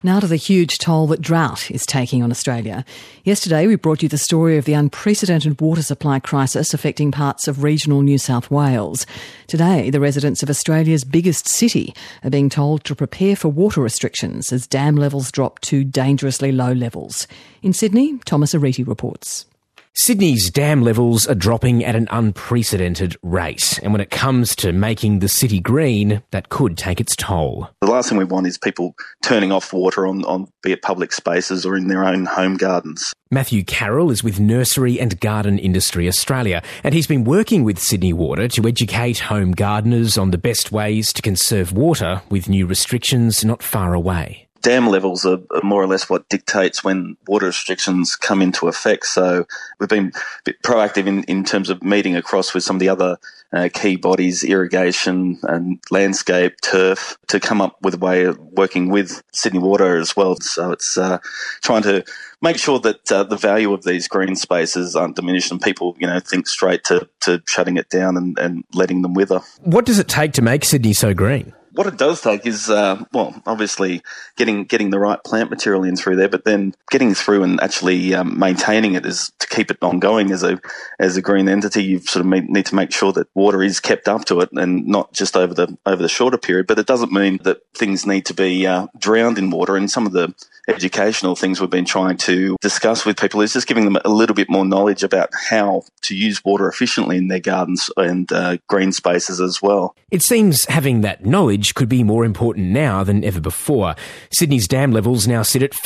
Now to the huge toll that drought is taking on Australia. Yesterday we brought you the story of the unprecedented water supply crisis affecting parts of regional New South Wales. Today the residents of Australia's biggest city are being told to prepare for water restrictions as dam levels drop to dangerously low levels. In Sydney, Thomas Ariti reports. Sydney's dam levels are dropping at an unprecedented rate, and when it comes to making the city green, that could take its toll. The last thing we want is people turning off water on be it public spaces or in their own home gardens. Matthew Carroll is with Nursery and Garden Industry Australia, and he's been working with Sydney Water to educate home gardeners on the best ways to conserve water with new restrictions not far away. Dam levels are more or less what dictates when water restrictions come into effect. So we've been a bit proactive in terms of meeting across with some of the other key bodies, irrigation and landscape, turf, to come up with a way of working with Sydney Water as well. So it's trying to make sure that the value of these green spaces aren't diminished and people, think straight to shutting it down and letting them wither. What does it take to make Sydney so green? What it does take is, obviously getting the right plant material in through there, but then getting through and actually maintaining it is to keep it ongoing as a green entity. You sort of need to make sure that water is kept up to it and not just over the shorter period. But it doesn't mean that things need to be drowned in water. And some of the educational things we've been trying to discuss with people is just giving them a little bit more knowledge about how to use water efficiently in their gardens and green spaces as well. It seems having that knowledge could be more important now than ever before. Sydney's dam levels now sit at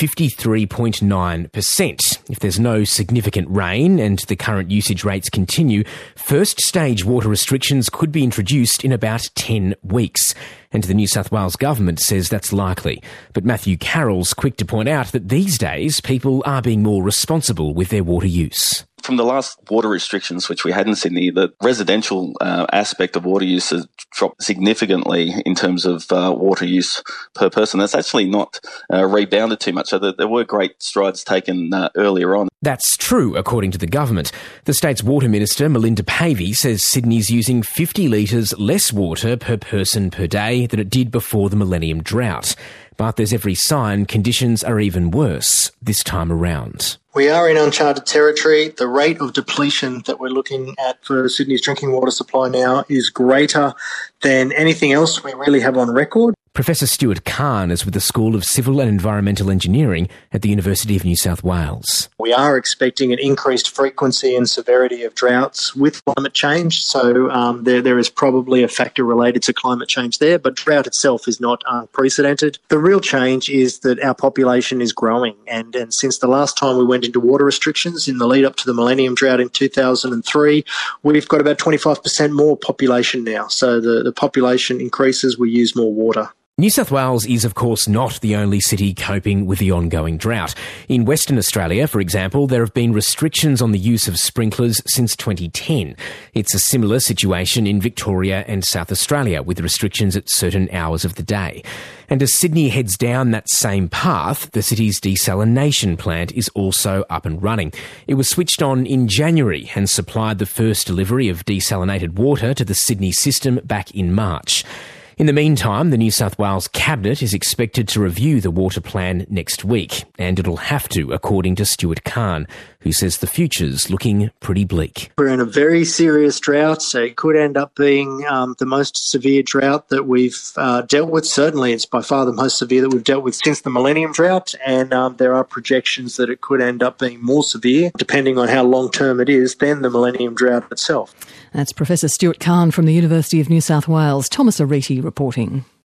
53.9%. If there's no significant rain and the current usage rates continue, first stage water restrictions could be introduced in about 10 weeks. And the New South Wales government says that's likely. But Matthew Carroll's quick to point out that these days people are being more responsible with their water use. From the last water restrictions which we had in Sydney, the residential aspect of water use has dropped significantly in terms of water use per person. That's actually not rebounded too much. So there were great strides taken earlier on. That's true, according to the government. The state's water minister, Melinda Pavey, says Sydney's using 50 litres less water per person per day than it did before the millennium drought. But there's every sign conditions are even worse this time around. We are in uncharted territory. The rate of depletion that we're looking at for Sydney's drinking water supply now is greater than anything else we really have on record. Professor Stuart Kahn is with the School of Civil and Environmental Engineering at the University of New South Wales. We are expecting an increased frequency and severity of droughts with climate change, so there is probably a factor related to climate change there, but drought itself is not unprecedented. The real change is that our population is growing, and since the last time we went into water restrictions in the lead up to the millennium drought in 2003, we've got about 25% more population now, so the population increases, we use more water. New South Wales is, of course, not the only city coping with the ongoing drought. In Western Australia, for example, there have been restrictions on the use of sprinklers since 2010. It's a similar situation in Victoria and South Australia, with restrictions at certain hours of the day. And as Sydney heads down that same path, the city's desalination plant is also up and running. It was switched on in January and supplied the first delivery of desalinated water to the Sydney system back in March. In the meantime, the New South Wales Cabinet is expected to review the water plan next week, and it'll have to, according to Stuart Kahn, who says the future's looking pretty bleak. We're in a very serious drought, so it could end up being the most severe drought that we've dealt with. Certainly, it's by far the most severe that we've dealt with since the millennium drought, and there are projections that it could end up being more severe, depending on how long-term it is, than the millennium drought itself. That's Professor Stuart Kahn from the University of New South Wales. Thomas Ariti reporting.